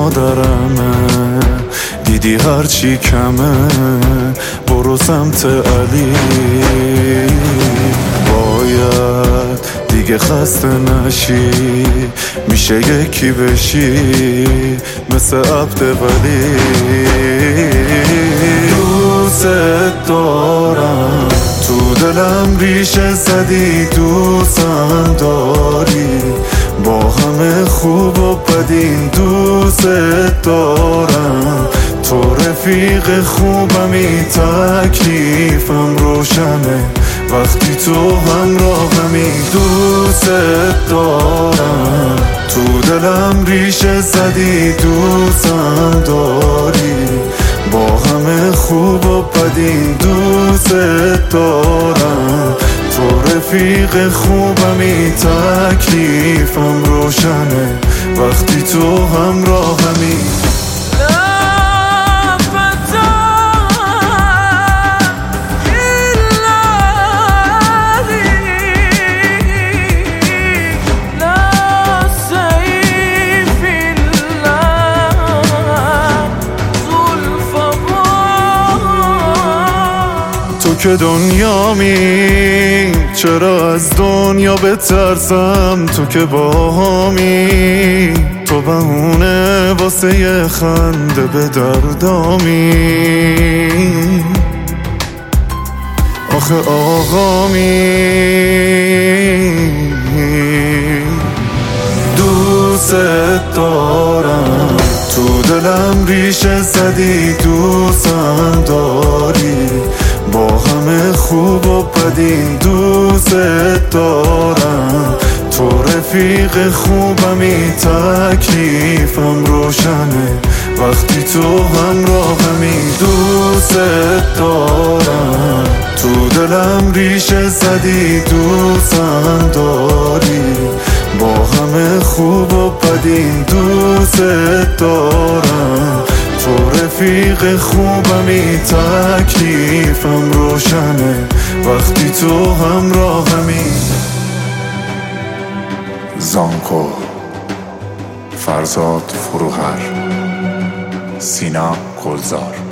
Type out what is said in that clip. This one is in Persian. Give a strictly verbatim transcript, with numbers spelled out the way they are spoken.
مادرمه، دیدی هرچی کمه برو سمت علی. باید دیگه خسته نشی، میشه یکی بشی مثل عبد ولی. دوست دارم تو دلم ریشه زدی، دوستم داری با همه خوب و بدین. دوست دارم تو رفیق خوبمی، تکلیفم روشنه وقتی تو همراهمی. دوست دارم تو دلم ریشه زدی، دوستم داری با همه خوب و بدین. دوست دارم تو رفیق خوبمی، تکلیفم روشنه وقتی تو همراهمی. تو که دنیامی، چرا از دنیا بترسم؟ تو که باهامی، تو بهونه واسه یه خنده به دردامی. آخه آقامی، دوست دارم تو دلم ریشه زدی، دوستم داری با همه خوب و بدین. دوست دارم تو رفیق خوبمی، تکلیفم روشنه وقتی تو همراهمی. دوست دارم تو دلم ریشه زدی، دوستم داری با همه خوب و بدین. دوست دارم تو رفیق خوبمی، تکلیفم روشنه وقتی تو همراهمی. زانکو، فرزاد فروهر، سینا گلزار.